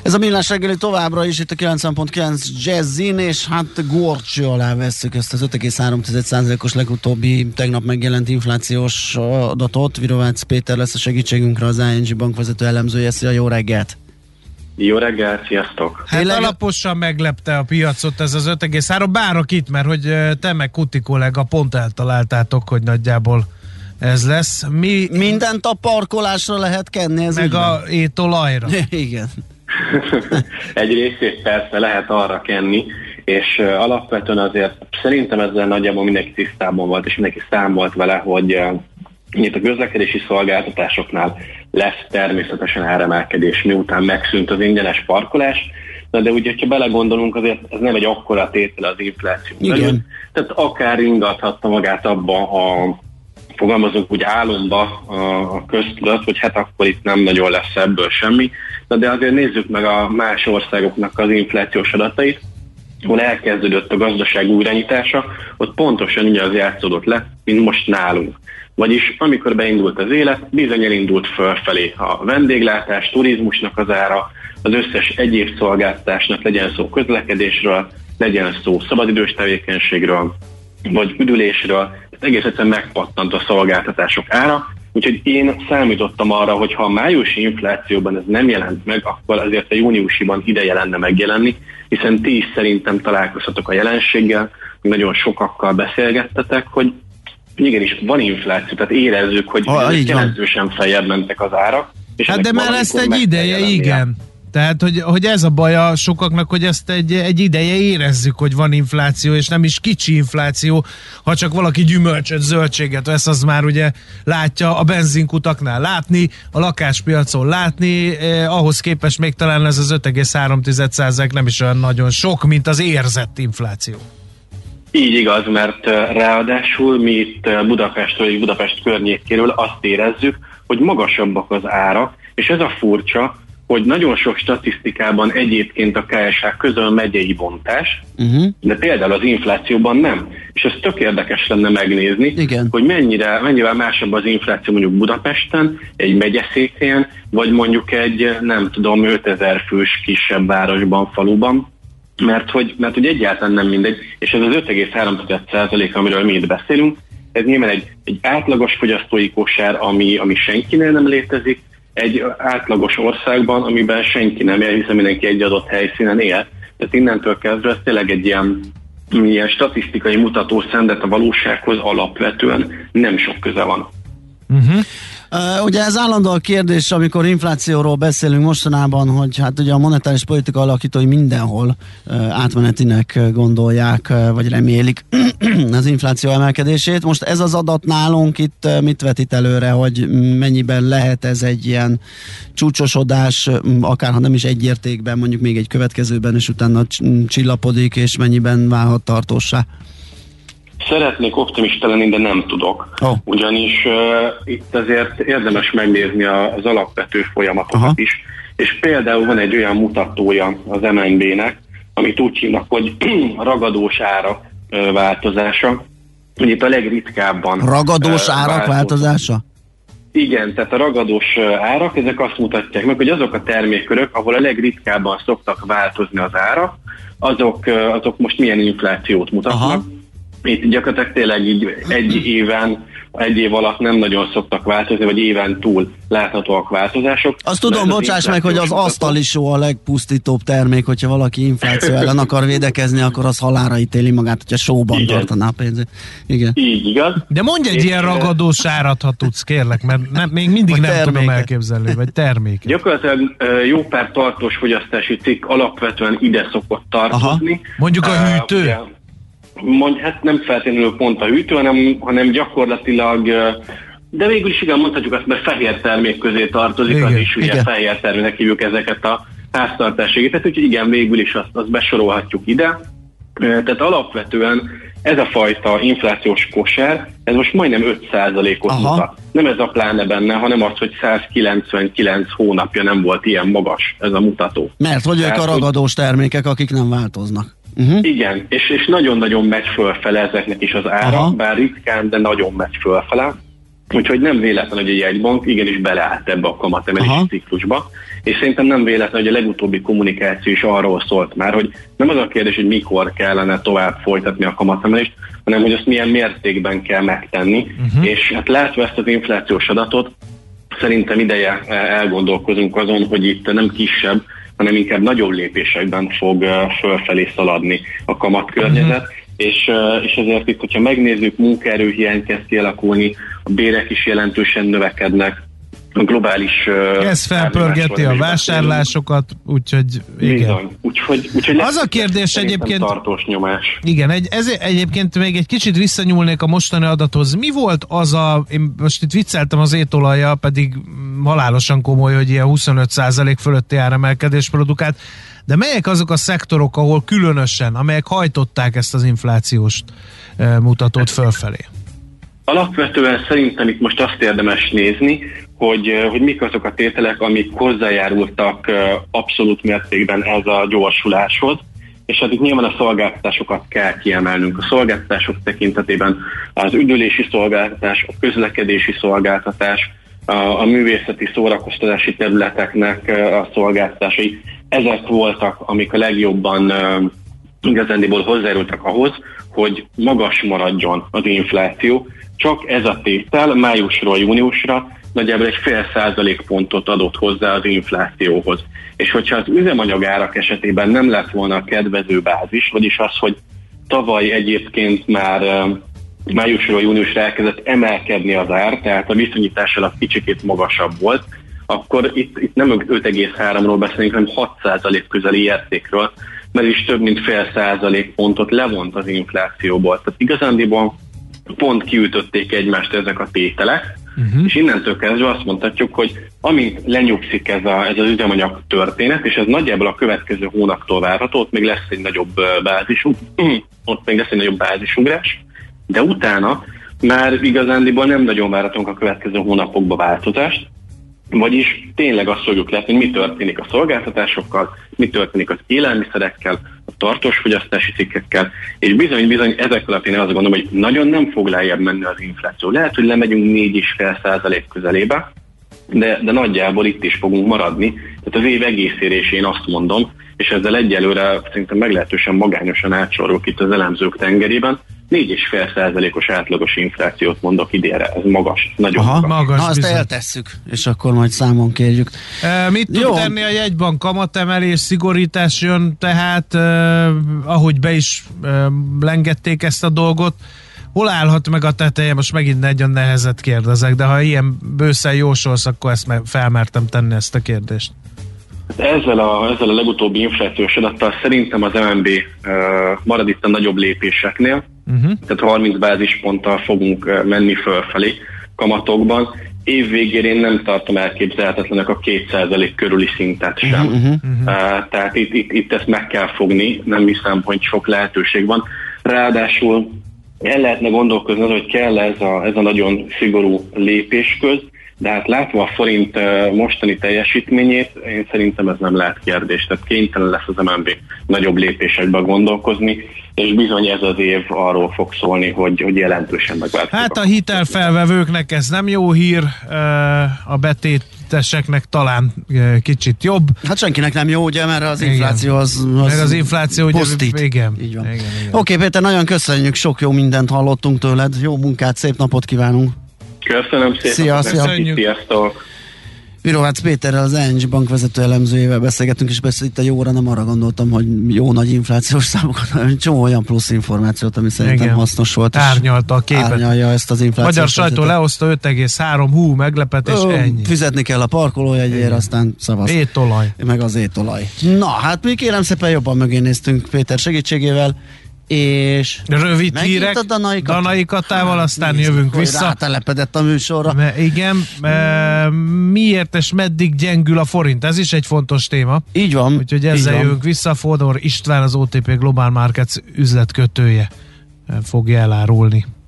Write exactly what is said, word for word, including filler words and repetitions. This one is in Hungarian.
Ez a Millás reggeli továbbra is itt a kilencven pont kilenc Jazzin, és hát górcső alá vesszük ezt az öt egész három százalékos legutóbbi tegnap megjelent inflációs adatot. Virovácz Péter lesz a segítségünkre, az i en gé bankvezető elemzője. Szia, jó reggelt! Jó reggelt, sziasztok! Hát Tényleg... alaposan meglepte a piacot ez az öt egész három, bárok itt, mert hogy te meg Kuti kollega pont eltaláltátok, hogy nagyjából ez lesz. Mi... Mindent a parkolásra lehet kenni, ez meg a étolajra. Igen. Egy részét persze lehet arra kenni, és uh, alapvetően azért szerintem ezzel nagyjából mindenki tisztában volt, és mindenki számolt vele, hogy uh, itt a közlekedési szolgáltatásoknál lesz természetesen áremelkedés, miután megszűnt az ingyenes parkolás. Na de ugye, ha belegondolunk, azért ez nem egy akkora tétel az infláció. Igen. Tehát akár ingathatta magát abba a fogalmazunk úgy álomba a, a köztudat, hogy hát akkor itt nem nagyon lesz ebből semmi. Na de azért nézzük meg a más országoknak az inflációs adatait, ahol elkezdődött a gazdaság újranyitása, ott pontosan ugye az játszódott le, mint most nálunk. Vagyis amikor beindult az élet, bizony elindult fölfelé a vendéglátás, turizmusnak az ára, az összes egyéb szolgáltatásnak, legyen szó közlekedésről, legyen szó szabadidős tevékenységről, vagy üdülésről, tehát egész egyszerűen megpattant a szolgáltatások ára, úgyhogy én számítottam arra, hogy ha a májusi inflációban ez nem jelent meg, akkor azért a júniusiban ideje lenne megjelenni, hiszen ti is szerintem találkozhatok a jelenséggel, nagyon sokakkal beszélgettetek, hogy igenis van infláció, tehát érezzük, hogy ha, jelentősen feljebb mentek az árak. És hát de már ezt egy ideje, igen. Tehát, hogy, hogy ez a baj a sokaknak, hogy ezt egy, egy ideje érezzük, hogy van infláció, és nem is kicsi infláció, ha csak valaki gyümölcsöt, zöldséget vesz, az már ugye látja a benzinkutaknál látni, a lakáspiacon látni, eh, ahhoz képest még talán ez az öt egész három százalék nem is olyan nagyon sok, mint az érzett infláció. Így igaz, mert ráadásul mi itt Budapestről és Budapest környékéről azt érezzük, hogy magasabbak az árak, és ez a furcsa, hogy nagyon sok statisztikában egyébként a ká es há közöl megyei bontás, uh-huh. de például az inflációban nem. És ez tök érdekes lenne megnézni, Igen. hogy mennyire, mennyivel másabb az infláció mondjuk Budapesten, egy megyeszékhelyen, vagy mondjuk egy, nem tudom, ötezer fős kisebb városban, faluban, mert hogy, mert hogy egyáltalán nem mindegy, és ez az öt egész három százalék, amiről mi itt beszélünk, ez nyilván egy, egy átlagos fogyasztói kosár, ami, ami senkinél nem létezik, egy átlagos országban, amiben senki nem él, hiszen mindenki egy adott helyszínen él. Tehát innentől kezdve ez tényleg egy ilyen, ilyen statisztikai mutatószám, de a valósághoz alapvetően nem sok köze van. Uh-huh. Uh, ugye ez állandó a kérdés, amikor inflációról beszélünk mostanában, hogy hát ugye a monetáris politika alakítói mindenhol uh, átmenetinek gondolják, uh, vagy remélik az infláció emelkedését. Most ez az adat nálunk itt uh, mit vetít előre, hogy mennyiben lehet ez egy ilyen csúcsosodás, akár ha nem is egy értékben, mondjuk még egy következőben, és utána csillapodik, és mennyiben válhat tartóssá? Szeretnék optimista lenni, de nem tudok. Oh. Ugyanis uh, itt azért érdemes megnézni a, az alapvető folyamatokat Aha. is. És például van egy olyan mutatója az em en bé-nek, amit úgy hívnak, hogy ragadós árak uh, változása. Hogy itt a legritkábban... Ragadós uh, árak változása? változása? Igen, tehát a ragadós árak, ezek azt mutatják meg, hogy azok a termékkörök, ahol a legritkábban szoktak változni az árak, azok, uh, azok most milyen inflációt mutatnak. Aha. Itt gyakorlatilag tényleg így egy éven, egy év alatt nem nagyon szoktak változni, vagy éven túl láthatóak változások. Azt tudom, bocsáss meg, hogy az asztalisó a legpusztítóbb termék, hogyha valaki infláció ellen akar védekezni, akkor az halálra ítéli magát, hogyha sóban tartaná a pénzét. Igen. Így igaz. De mondj egy ilyen ragadós árat, ha tudsz, kérlek, mert nem, még mindig vagy nem terméket. Tudom elképzelni, vagy terméket. Gyakorlatilag jó pár tartós fogyasztási cikk alapvetően ide szokott tartozni. Aha. Mondjuk a hűtő? Uh, Mondj, hát nem feltétlenül pont a hűtő, hanem, hanem gyakorlatilag, de végül is igen, mondhatjuk azt, mert fehér termék közé tartozik, igen, az is ugye igen. fehér terméknek hívjuk ezeket a háztartáségeket, úgyhogy igen, végül is azt, azt besorolhatjuk ide. Tehát alapvetően ez a fajta inflációs kosár, ez most majdnem öt százalékot Aha. mutat. Nem ez a pláne benne, hanem az, hogy százkilencvenkilenc hónapja nem volt ilyen magas ez a mutató. Mert hogy ők a ragadós termékek, akik nem változnak. Uh-huh. Igen, és, és nagyon-nagyon megy fölfele ezeknek is az ára, Aha. bár ritkán, de nagyon megy fölfele. Úgyhogy nem véletlen, hogy a jegybank igenis beleállt ebbe a kamatemelési ciklusba, és szerintem nem véletlen, hogy a legutóbbi kommunikáció is arról szólt már, hogy nem az a kérdés, hogy mikor kellene tovább folytatni a kamatemelést, hanem hogy azt milyen mértékben kell megtenni, uh-huh. és hát látva ezt az inflációs adatot, szerintem ideje elgondolkozunk azon, hogy itt nem kisebb, hanem inkább nagyobb lépésekben fog fölfelé szaladni a kamatkörnyezet, uh-huh. és, és ezért itt, hogyha megnézzük, munkaerőhiány kezd kialakulni, a bérek is jelentősen növekednek, a globális... Ez felpörgeti a vásárlásokat, úgyhogy igen. Bizony. Úgyhogy, úgyhogy az a kérdés egyébként... tartós nyomás. Igen, egy, ez egyébként még egy kicsit visszanyúlnék a mostani adathoz. Mi volt az a... Én most itt vicceltem az étolajjal, pedig halálosan komoly, hogy ilyen huszonöt százalék fölötti áremelkedés produkált, de melyek azok a szektorok, ahol különösen, amelyek hajtották ezt az inflációs mutatót fölfelé? Alapvetően szerintem itt most azt érdemes nézni, hogy, hogy mik azok a tételek, amik hozzájárultak abszolút mértékben ez a gyorsuláshoz, és hát itt nyilván a szolgáltatásokat kell kiemelnünk. A szolgáltatások tekintetében az üdülési szolgáltatás, a közlekedési szolgáltatás, a, a művészeti szórakoztatási területeknek a szolgáltatásai, ezek voltak, amik a legjobban igazándiból hozzájárultak ahhoz, hogy magas maradjon az infláció. Csak ez a tétel májusról júniusra nagyjából egy fél százalékpontot adott hozzá az inflációhoz. És hogyha az üzemanyagárak esetében nem lett volna a kedvező bázis, vagyis az, hogy tavaly egyébként már májusról júniusra elkezdett emelkedni az ár, tehát a viszonyítás alatt kicsikét magasabb volt, akkor itt, itt nem öt egész háromról beszélünk, hanem hat százalék közeli értékről, mert is több mint fél százalékpontot levont az inflációból. Tehát igazándiból pont kiütötték egymást ezek a tételek, uh-huh. és innentől kezdve azt mondhatjuk, hogy amint lenyugszik ez, a, ez az üzemanyag történet, és ez nagyjából a következő hónaptól várható, ott még lesz egy nagyobb bázisunk, ott még lesz egy nagyobb bázisugrás, de utána már igazándiból nem nagyon várhatunk a következő hónapokba változást, vagyis tényleg azt fogjuk látni, hogy mi történik a szolgáltatásokkal, mi történik az élelmiszerekkel, a tartós fogyasztási cikkekkel, és bizony-bizony ezek alapján én azt gondolom, hogy nagyon nem fog lejjebb menni az infláció. Lehet, hogy lemegyünk négy egész öt százalék közelébe, de, de nagyjából itt is fogunk maradni. Tehát az év egészére is én azt mondom, és ezzel egyelőre szerintem meglehetősen magányosan átsorolok itt az elemzők tengerében, négy egész öt százalékos átlagos inflációt mondok idénre, ez magas, nagyon Aha, magas. magas. Na, azt eltesszük, és akkor majd számon kérjük. E, mit tud tenni a jegybank? Kamatemelés, szigorítás jön, tehát e, ahogy be is e, lengették ezt a dolgot, hol állhat meg a teteje? Most megint nagyon nehezet kérdezek, de ha ilyen bőszen jósolsz, akkor ezt felmertem tenni ezt a kérdést. Ezzel a, ezzel a legutóbbi inflációs adattal szerintem az em en bé uh, marad itt a nagyobb lépéseknél, uh-huh. tehát harminc bázisponttal fogunk uh, menni fölfelé kamatokban. Év végén én nem tartom elképzelhetetlenek a két százalék körüli szintet sem. Uh-huh, uh-huh. Uh, tehát itt, itt, itt ezt meg kell fogni, nem hiszem, hogy sok lehetőség van. Ráadásul el lehetne gondolkozni, hogy kell ez a, ez a nagyon szigorú lépésköz, de hát látva a forint mostani teljesítményét, én szerintem ez nem lehet kérdés. Tehát kénytelen lesz az em en bé nagyobb lépésekben gondolkozni, és bizony ez az év arról fog szólni, hogy, hogy jelentősen megváltozik. Hát a hitelfelvevőknek ez nem jó hír, a betéteseknek talán kicsit jobb. Hát senkinek nem jó, ugye, mert az infláció az, az meg az infláció ugye, pusztít. Igen. Így van. Igen, igen. Oké, Péter, nagyon köszönjük, sok jó mindent hallottunk tőled. Jó munkát, szép napot kívánunk. Köszönöm szépen. Szia, szia. Sziasztok. Virovácz Péterrel, az é en gé Bank vezető elemzőjével beszélgettünk, és persze itt a jóra nem arra gondoltam, hogy jó nagy inflációs számokat, hanem csomó olyan plusz információt, ami szerintem igen. hasznos volt. Árnyalta a képet. Árnyalja ezt az inflációs. Magyar sajtó lehozta öt egész három, hú, meglepetés, Ö, ennyi. Fizetni kell a parkolójegyért, aztán szavaz. Étolaj. Meg az étolaj. Na, hát mi kérem szépen jobban mögé néztünk Péter segítségével, és rövid hírek a Danai, Danai Katával, aztán nézd, jövünk vissza. Rátelepedett a műsorra. Me, igen, e, miért és meddig gyengül a forint? Ez is egy fontos téma. Így van. Úgyhogy ezzel van. jövünk vissza. Fodor István, az o té pé Global Markets üzletkötője fogja elárulni.